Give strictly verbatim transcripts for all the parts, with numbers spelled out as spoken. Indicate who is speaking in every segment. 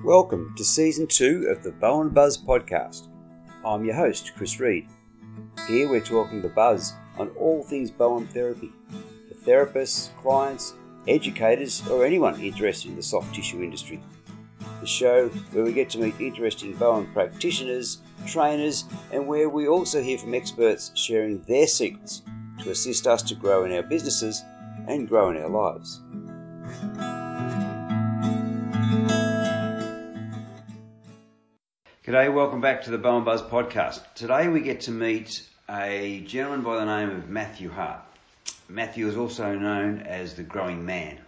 Speaker 1: Welcome to Season two of the Bowen Buzz Podcast. I'm your host, Chris Reed. Here we're talking to Buzz on all things Bowen therapy for therapists, clients, educators or anyone interested in the soft tissue industry. The show where we get to meet interesting Bowen practitioners, trainers and where we also hear from experts sharing their secrets to assist us to grow in our businesses and grow in our lives. G'day, welcome back to the Bowen Buzz Podcast. Today we get to meet a gentleman by the name of Matthew Hart. Matthew is also known as The Growing Man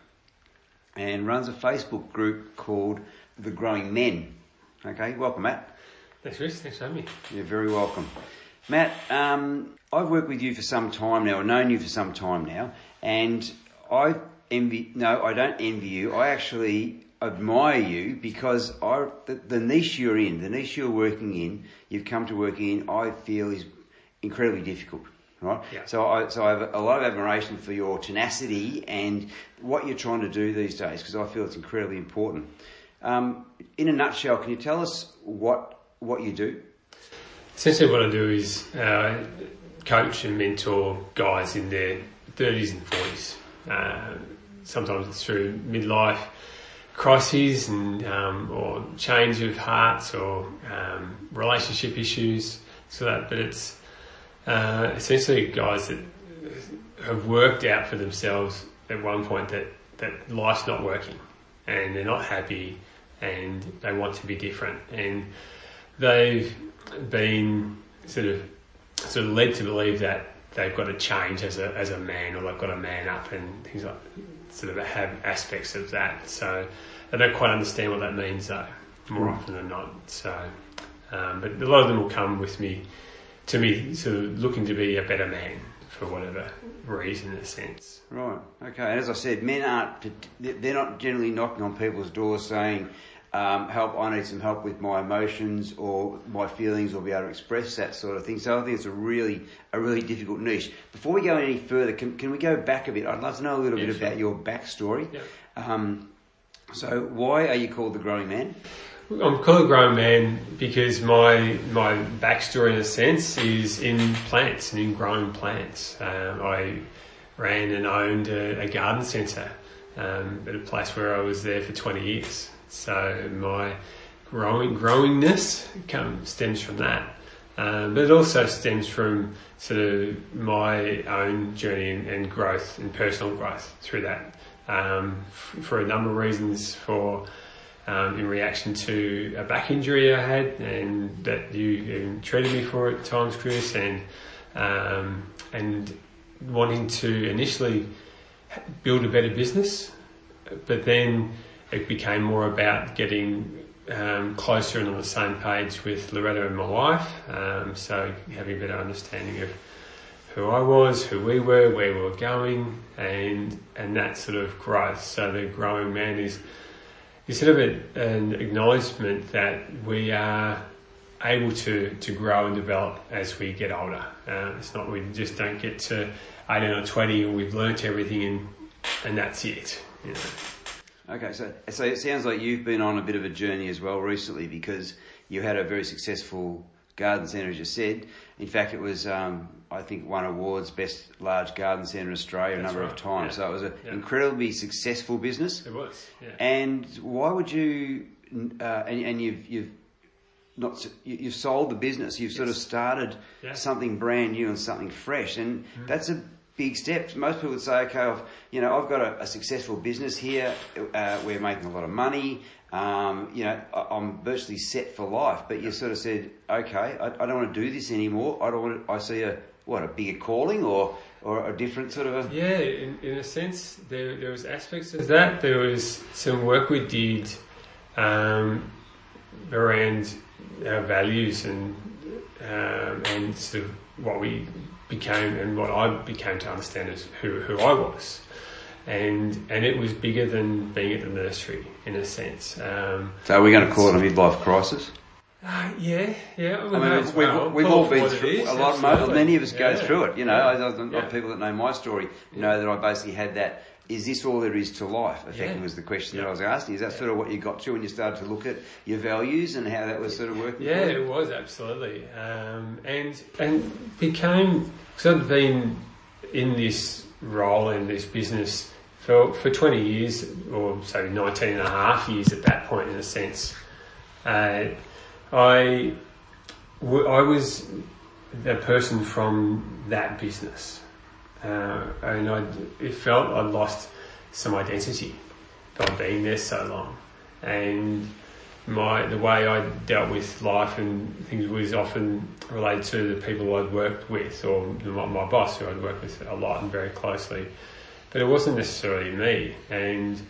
Speaker 1: and runs a Facebook group called The Growing Men. Okay, welcome Matt.
Speaker 2: Thanks Chris, thanks for having me.
Speaker 1: You're very welcome. Matt, um, I've worked with you for some time now, I've known you for some time now, and I envy, no, I don't envy you, I actually admire you because I, the, the niche you're in, the niche you're working in, you've come to working in, I feel is incredibly difficult, right?
Speaker 2: Yeah.
Speaker 1: So I, so I have a lot of admiration for your tenacity and what you're trying to do these days because I feel it's incredibly important. Um, in a nutshell, can you tell us what what you do?
Speaker 2: Essentially what I do is uh, coach and mentor guys in their thirties and forties. Uh, sometimes it's through midlife crises and um, or change of hearts or um, relationship issues, so that. But it's uh, essentially guys that have worked out for themselves at one point that, that life's not working and they're not happy and they want to be different, and they've been sort of sort of led to believe that they've got to change as a as a man, or they've got to man up and things like sort of have aspects of that. So they don't quite understand what that means though, more mm. often than not. So, um, but a lot of them will come with me, to me, sort of looking to be a better man for whatever reason, in a sense.
Speaker 1: Right. Okay. And as I said, men aren't, they're not generally knocking on people's doors saying, um, help, I need some help with my emotions or my feelings or be able to express that sort of thing. So I think it's a really, a really difficult niche. Before we go any further, can, can we go back a bit? I'd love to know a little
Speaker 2: yeah,
Speaker 1: bit
Speaker 2: sure.
Speaker 1: about your backstory.
Speaker 2: Yeah.
Speaker 1: Um, so why are you called The Growing Man?
Speaker 2: I'm called The Growing Man because my my backstory, in a sense, is in plants and in growing plants. Um, I ran and owned a, a garden centre um, at a place where I was there for twenty years. So my growing growingness comes stems from that, um, but it also stems from sort of my own journey and, and growth and personal growth through that, um, f- for a number of reasons. For um, in reaction to a back injury I had, and that you even treated me for at times, Chris, and um, and wanting to initially build a better business, but then it became more about getting um, closer and on the same page with Loretta and my wife. Um, so having a better understanding of who I was, who we were, where we were going, and and that sort of growth. So the Growing Man is, is sort of a, an acknowledgement that we are able to, to grow and develop as we get older. Um, it's not we just don't get to eighteen or twenty and we've learnt everything and and that's it. You know.
Speaker 1: Okay, so so it sounds like you've been on a bit of a journey as well recently, because you had a very successful garden centre, as you said. In fact, it was, um, I think, won awards, Best Large Garden Centre in Australia a
Speaker 2: That's
Speaker 1: number
Speaker 2: right.
Speaker 1: of times.
Speaker 2: Yeah.
Speaker 1: So it was an
Speaker 2: yeah.
Speaker 1: incredibly successful business.
Speaker 2: It was, yeah.
Speaker 1: And why would you, uh, and, and you've, you've not, you've sold the business, you've yes. sort of started yeah. something brand new and something fresh, and mm-hmm. that's a big steps. Most people would say, okay, I've, you know, I've got a, a successful business here. Uh, we're making a lot of money. Um, you know, I, I'm virtually set for life. But you sort of said, okay, I, I don't want to do this anymore. I don't want to, I see a, what, a bigger calling or, or a different sort of a...
Speaker 2: Yeah, in, in a sense, there, there was aspects of that. There was some work we did, um, around our values and, um, and sort of what we became and what I became to understand as who, who I was. And and it was bigger than being at the nursery, in a sense. Um,
Speaker 1: so are we going to call it a midlife crisis?
Speaker 2: Uh, yeah, yeah.
Speaker 1: I mean, we've, well. we've all been through is, a lot. Absolutely. Many of us go yeah. through it. You know, yeah. I, I, yeah. people that know my story yeah. know that I basically had that. Is this all there is to life? Effectively, yeah. was the question yeah. that I was asking. Is that yeah. sort of what you got to when you started to look at your values and how that was sort of working?
Speaker 2: Yeah, it was absolutely, um, and and became because I'd been in this role in this business for for twenty years, or say nineteen and a half years at that point, in a sense. Uh, I, w- I was a person from that business, uh, and I it felt I'd lost some identity by being there so long, and my the way I dealt with life and things was often related to the people I'd worked with, or my, my boss, who I'd worked with a lot and very closely, but it wasn't necessarily me. And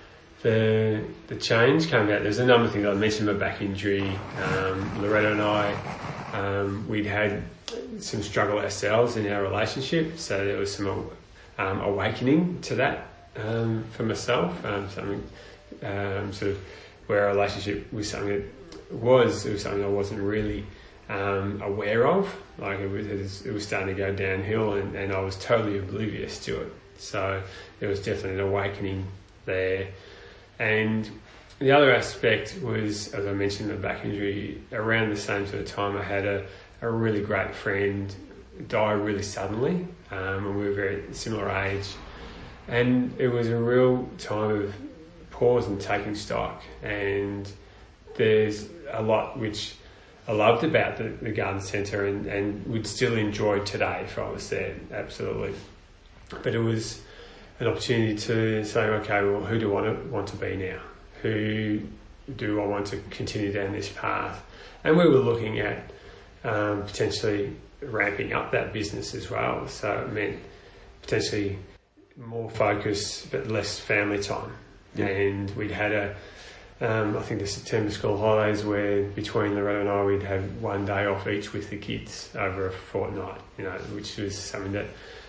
Speaker 2: The the change came about. There's a number of things. I mentioned my back injury. Um, Loretta and I, um, we'd had some struggle ourselves in our relationship, so there was some um, awakening to that um, for myself. Um, something um, sort of where our relationship was something that was it was something I wasn't really um, aware of. Like it was, it was starting to go downhill, and, and I was totally oblivious to it. So there was definitely an awakening there. And the other aspect was, as I mentioned, the back injury. Around the same sort of time, I had a, a really great friend die really suddenly, um, and we were very similar age. And it was a real time of pause and taking stock. And there's a lot which I loved about the, the garden centre, and, and would still enjoy today if I was there, absolutely. But it was an opportunity to say, okay, well, who do I want to, want to be now? Who do I want to continue down this path? And we were looking at um, potentially ramping up that business as well. So it meant potentially more focus but less family time. Yeah. And we'd had a, um, I think the September school holidays, where between Loretta and I, we'd have one day off each with the kids over a fortnight, you know, which was something that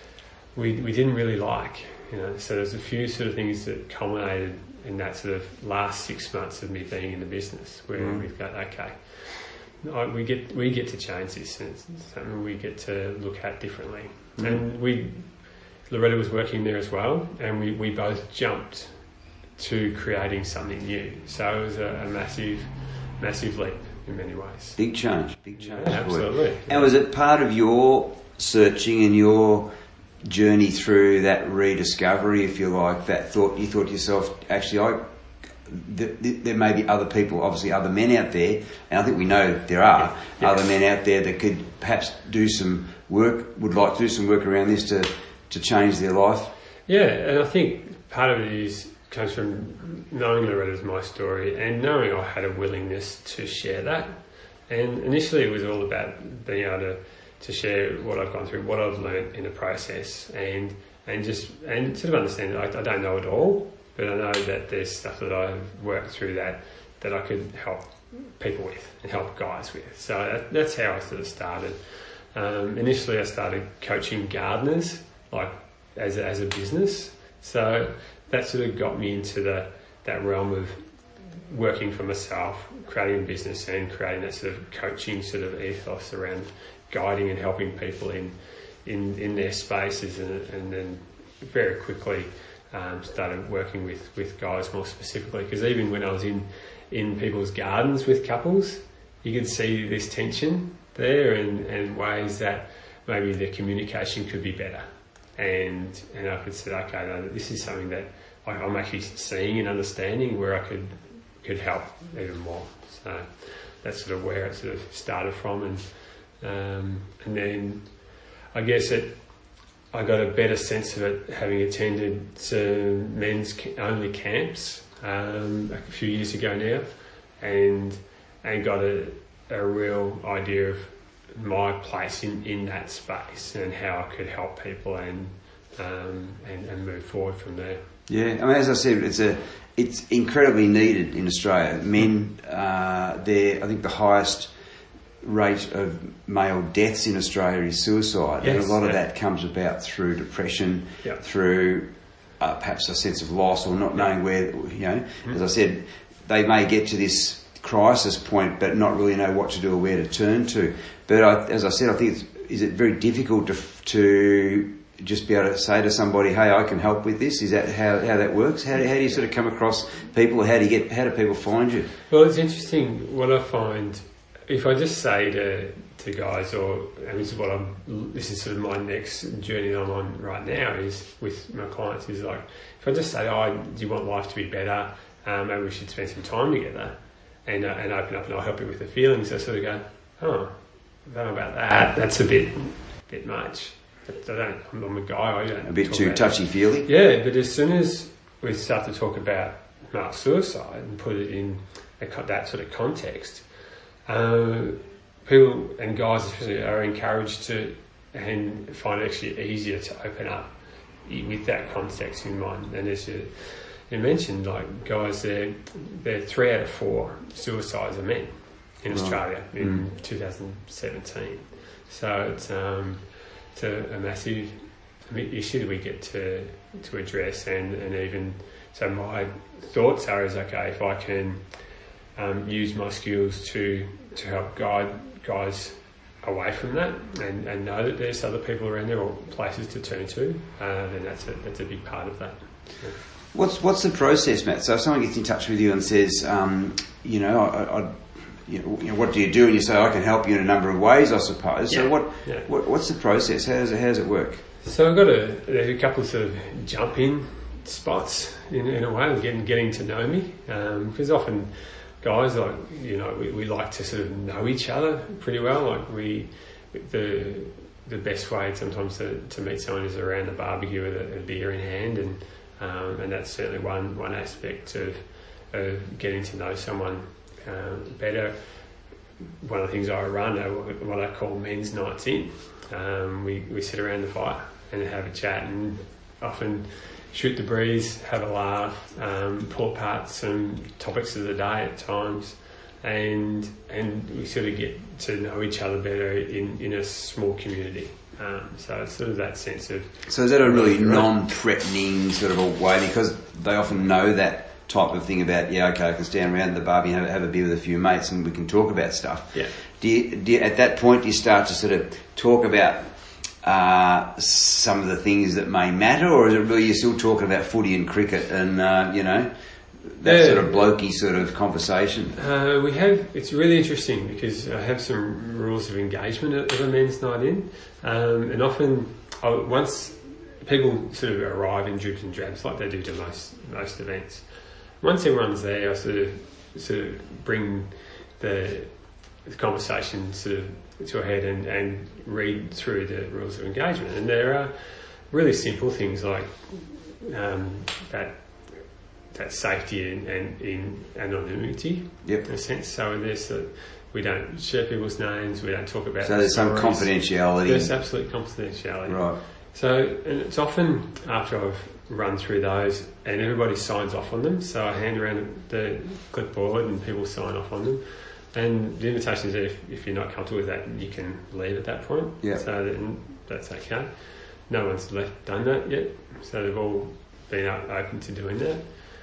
Speaker 2: we we didn't really like. You know, so there's a few sort of things that culminated in that sort of last six months of me being in the business, where mm. we've got, okay, we get we get to change this, and it's something we get to look at differently. Mm. And we, Loretta was working there as well, and we, we both jumped to creating something new. So it was a, a massive, massive leap in many ways.
Speaker 1: Big change, big change.
Speaker 2: Yeah, absolutely.
Speaker 1: And was it part of your searching and your journey through that rediscovery, if you like, that thought you thought to yourself, actually, I, th- th- there may be other people, obviously other men out there, and I think we know there are yeah. Yeah. other men out there that could perhaps do some work, would like to do some work around this to, to change their life?
Speaker 2: Yeah, and I think part of it is comes from knowing Loretta's my story and knowing I had a willingness to share that. And initially it was all about being able to to share what I've gone through, what I've learned in the process, and and just and sort of understand that I, I don't know it all, but I know that there's stuff that I've worked through that that I could help people with and help guys with. So that, that's how I sort of started. Um, initially, I started coaching gardeners, like as a, as a business. So that sort of got me into the that realm of working for myself, creating a business, and creating that sort of coaching sort of ethos around guiding and helping people in in, in their spaces, and, and then very quickly um, started working with, with guys more specifically, because even when I was in, in people's gardens with couples, you could see this tension there, and, and ways that maybe the communication could be better. And and I could say, okay, no, this is something that I, I'm actually seeing and understanding where I could could help even more. So that's sort of where it sort of started from, and Um, and then I guess it, I got a better sense of it having attended some men's only camps um, a few years ago now, and and got a, a real idea of my place in, in that space and how I could help people and, um, and and move forward from there.
Speaker 1: Yeah, I mean, as I said, it's a it's incredibly needed in Australia. Men, uh, they're I think the highest rate of male deaths in Australia is suicide, yes, and a lot yeah. of that comes about through depression, yeah. through uh, perhaps a sense of loss or not knowing where, you know, mm-hmm. as I said, they may get to this crisis point, but not really know what to do or where to turn to. But I, as I said, I think it's, is it very difficult to to just be able to say to somebody, "Hey, I can help with this." Is that how, how that works? How do, how do you sort of come across people, or how do you get how do people find you?
Speaker 2: Well, it's interesting. What I find, if I just say to to guys, or and this is what I'm, this is sort of my next journey that I'm on right now, is with my clients, is like, if I just say, "Oh, do you want life to be better? Um, maybe we should spend some time together," and uh, and open up, and I'll help you with the feelings. I sort of go, "Oh, I don't know about that. That's a bit bit much." I don't, I'm a guy. I don't
Speaker 1: a bit too touchy feely.
Speaker 2: Yeah, but as soon as we start to talk about mass suicide and put it in a, that sort of context, uh, people and guys especially are encouraged to and find it actually easier to open up with that context in mind. And as you, you mentioned, like guys, they're, they're three out of four suicides are men in right. Australia in mm. two thousand seventeen. So it's um, it's a, a massive issue that we get to to address, and, and even so my thoughts are is okay, if I can um, use my skills to to help guide guys away from that, and, and know that there's other people around there or places to turn to, uh, then that's a that's a big part of that. So.
Speaker 1: What's what's the process, Matt? So if someone gets in touch with you and says, um, you know, I, I You know, you know, what do you do? And you say, I can help you in a number of ways, I suppose. Yeah. So what, yeah. what what's the process? How does it, how does it work?
Speaker 2: So I've got a, there's a couple of sort of jump-in spots in, in a way of getting, getting to know me. Because um, often guys, like, you know, we, we like to sort of know each other pretty well. Like we, the the best way sometimes to, to meet someone is around a barbecue with a, a beer in hand. And um, and that's certainly one, one aspect of, of getting to know someone Um, better. One of the things I run are what I call men's nights in. Um, we, we sit around the fire and have a chat and often shoot the breeze, have a laugh, um, pull apart some topics of the day at times, and and we sort of get to know each other better in, in a small community. Um, so it's sort of that sense of...
Speaker 1: So is that a really non-threatening sort of a way, because they often know that type of thing about, yeah, okay, I can stand around the barbie and have, have a beer with a few mates and we can talk about stuff.
Speaker 2: Yeah.
Speaker 1: Do you, do you, at that point, do you start to sort of talk about uh, some of the things that may matter, or is it really you're still talking about footy and cricket and, uh, you know, that yeah. sort of blokey sort of conversation?
Speaker 2: Uh, we have, it's really interesting because I have some rules of engagement at, at a men's night in, um, and often I'll, once people sort of arrive in dribs and drabs like they do to most most events, once everyone's there, I sort of sort of bring the, the conversation sort of to a head and, and read through the rules of engagement. And there are really simple things like um, that that safety and, and in anonymity,
Speaker 1: yep.
Speaker 2: in a sense. So there's a, we don't share people's names, we don't talk about.
Speaker 1: So there's
Speaker 2: stories.
Speaker 1: some confidentiality.
Speaker 2: There's absolute confidentiality.
Speaker 1: Right.
Speaker 2: So, and it's often after I've run through those and everybody signs off on them. So I hand around the clipboard and people sign off on them. And the invitation is if, if you're not comfortable with that, you can leave at that point.
Speaker 1: Yeah.
Speaker 2: So then that's okay. No one's left done that yet. So they've all been open to doing that.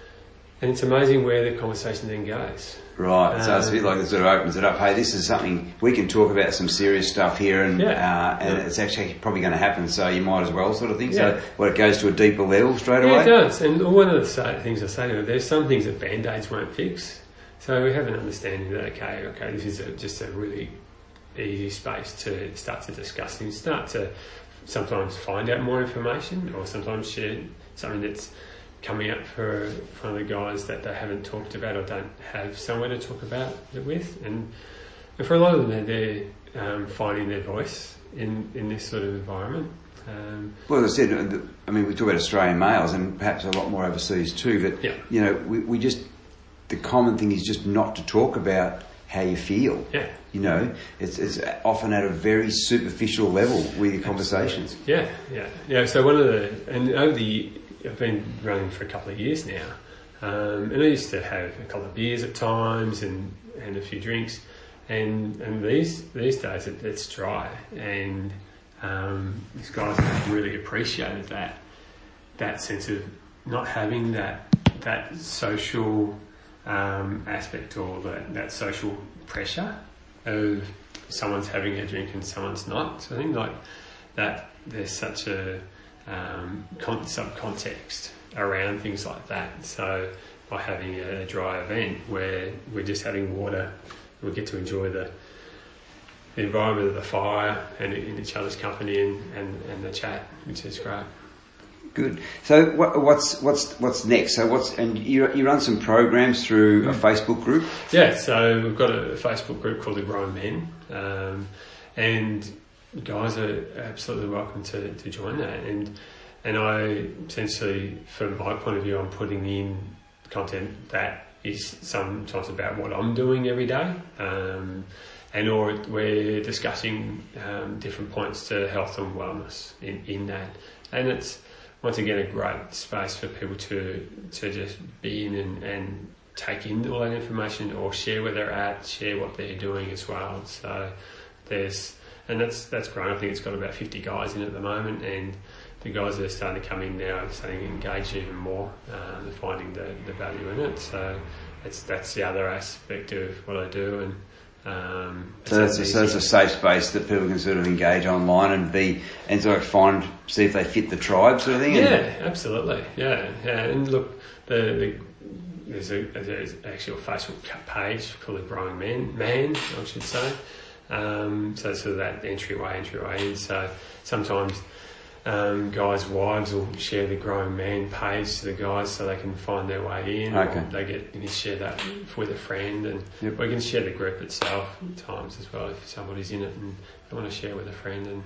Speaker 2: And it's amazing where the conversation then goes.
Speaker 1: Right, um, so it's a bit like it sort of opens it up. Hey, this is something, we can talk about some serious stuff here, and
Speaker 2: yeah,
Speaker 1: uh, and
Speaker 2: yeah.
Speaker 1: it's actually probably going to happen, so you might as well, sort of thing.
Speaker 2: Yeah.
Speaker 1: So, what, it goes to a deeper level straight
Speaker 2: yeah,
Speaker 1: away?
Speaker 2: It does. And one of the say, things I say to them, there's some things that Band-Aids won't fix. So we have an understanding that, okay, okay, this is a, just a really easy space to start to discuss things, start to sometimes find out more information, or sometimes share something that's coming up for one of the guys that they haven't talked about or don't have somewhere to talk about it with. And, and for a lot of them, they're, they're um, finding their voice in, in this sort of environment. Um,
Speaker 1: well, as I said, I mean, we talk about Australian males and perhaps a lot more overseas too, but,
Speaker 2: yeah.
Speaker 1: you know, we, we just, the common thing is just not to talk about how you feel.
Speaker 2: Yeah.
Speaker 1: You know, it's, it's often at a very superficial level with your conversations.
Speaker 2: Yeah, yeah. Yeah, so one of the, and over the, I've been running for a couple of years now, um, and I used to have a couple of beers at times and, and a few drinks, and and these these days it, it's dry, and um, these guys have really appreciated that that sense of not having that that social um, aspect or that, that social pressure of someone's having a drink and someone's not. So I think like that there's such a um, con- subcontext around things like that. So by having a dry event where we're just having water, we get to enjoy the, the environment of the fire and in each other's company and, and, and the chat, which is great.
Speaker 1: Good. So what, what's what's what's next? So what's and you you run some programs through a Facebook group?
Speaker 2: Yeah. So we've got a Facebook group called the Grown Men, um, and guys are absolutely welcome to, to join that. And and I essentially, from my point of view, I'm putting in content that is sometimes about what I'm doing every day, um, and or we're discussing um, different points to health and wellness in, in that, and it's once again a great space for people to to just be in and, and take in all that information or share where they're at, share what they're doing as well. So there's and that's that's great. I think it's got about fifty guys in at the moment, and the guys that are starting to come in now are starting to engage even more. Um, they're finding the, the value in it. So it's that's the other aspect of what I do. And um,
Speaker 1: so that's a, so it's a safe space that people can sort of engage online and be and sort of find see if they fit the tribe sort of thing.
Speaker 2: Yeah, absolutely. Yeah, yeah. And look, the, the there's a there's actually a Facebook page called the Growing Man, Man I should say. Um, so sort of that entryway, entryway in. So sometimes um, guys' wives will share the Growing Man page to the guys so they can find their way in.
Speaker 1: Okay.
Speaker 2: Or they get you can share that with a friend, and
Speaker 1: yep.
Speaker 2: we can share the group itself at times as well if somebody's in it and they want to share with a friend. And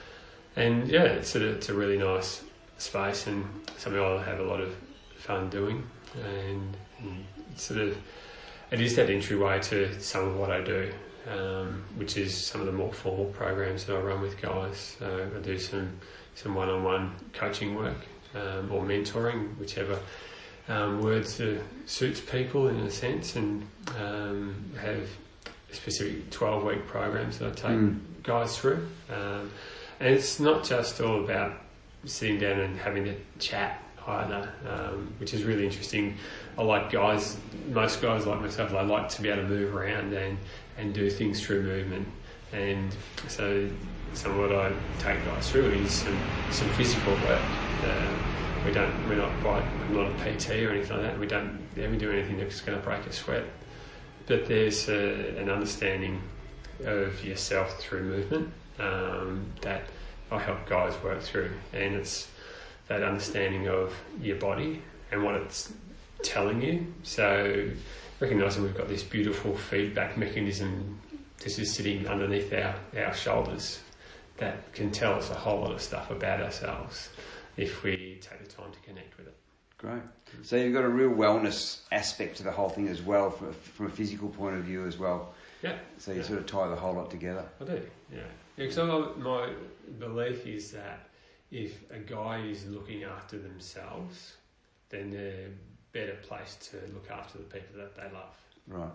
Speaker 2: and yeah, it's a, it's a really nice space and something I'll have a lot of fun doing. And, and it's sort of it is that entryway to some of what I do. Um, which is some of the more formal programs that I run with guys. So I do some, some one-on-one coaching work um, or mentoring, whichever um, words that suits people in a sense, and um, have specific twelve-week programs that I take mm. guys through. Um, and it's not just all about sitting down and having a chat either, um, which is really interesting. I like guys, most guys like myself, I like to be able to move around and and do things through movement. And so some of what I take guys through is some, some physical work. Uh, we don't, we're not quite, I'm not a P T or anything like that. We don't ever do anything that's going to break a sweat. But there's a, an understanding of yourself through movement um, that I help guys work through. And it's that understanding of your body and what it's telling you. So recognising we've got this beautiful feedback mechanism, this is sitting underneath our, our shoulders, that can tell us a whole lot of stuff about ourselves if we take the time to connect with it.
Speaker 1: Great. So you've got a real wellness aspect to the whole thing as well, from, from a physical point of view as well.
Speaker 2: Yeah.
Speaker 1: So you
Speaker 2: yeah.
Speaker 1: sort of tie the whole lot together.
Speaker 2: I do, yeah. Yeah, because my belief is that if a guy is looking after themselves, then they're better placed to look after the people that they love.
Speaker 1: Right.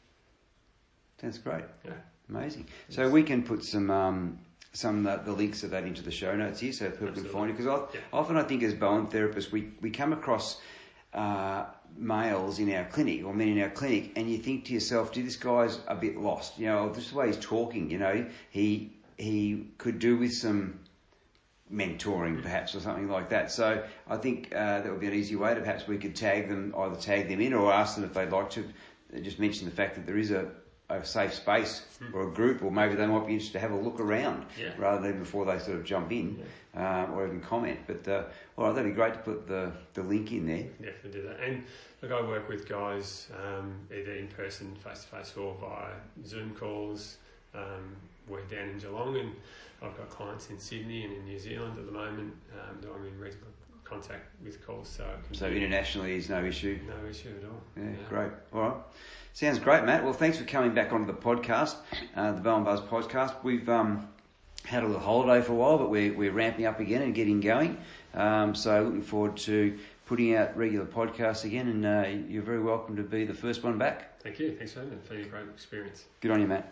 Speaker 1: That's great.
Speaker 2: Yeah.
Speaker 1: Amazing. So we can put some um, some uh, the links of that into the show notes here so people Absolutely. Can find it. Because yeah. often I think as Bowen therapists we, we come across uh, males in our clinic or men in our clinic and you think to yourself, gee, this guy's a bit lost. You know, this is the way he's talking, you know, he he could do with some mentoring perhaps or something like that. So I think uh, that would be an easy way to perhaps we could tag them, either tag them in or ask them if they'd like to just mention the fact that there is a, a safe space mm. or a group, or maybe they might be interested to have a look around
Speaker 2: yeah.
Speaker 1: rather than before they sort of jump in yeah. um, or even comment. But uh, all right, that'd be great to put the, the link in there.
Speaker 2: Definitely do that. And look, I work with guys um, either in person, face to face, or via Zoom calls. Um, we're down in Geelong and I've got clients in Sydney and in New Zealand at the moment um, that I'm in regular contact with calls. So
Speaker 1: so internationally is no issue?
Speaker 2: No issue at all.
Speaker 1: Yeah,
Speaker 2: yeah,
Speaker 1: great. All right. Sounds great, Matt. Well, thanks for coming back onto the podcast, uh, the Bowen Buzz podcast. We've um, had a little holiday for a while, but we're, we're ramping up again and getting going. Um, so looking forward to putting out regular podcasts again, and uh, you're very welcome to be the first one back.
Speaker 2: Thank you. Thanks for having me. It's been a great experience.
Speaker 1: Good on you, Matt.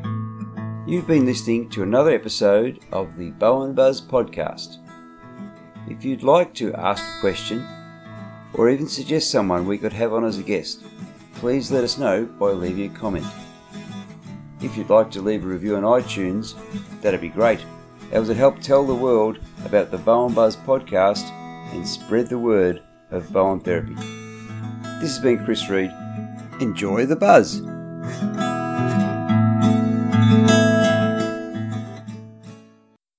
Speaker 1: You've been listening to another episode of the Bowen Buzz podcast. If you'd like to ask a question or even suggest someone we could have on as a guest, please let us know by leaving a comment. If you'd like to leave a review on iTunes, that'd be great, as it help tell the world about the Bowen Buzz podcast and spread the word of Bowen Therapy. This has been Chris Reed. Enjoy the buzz.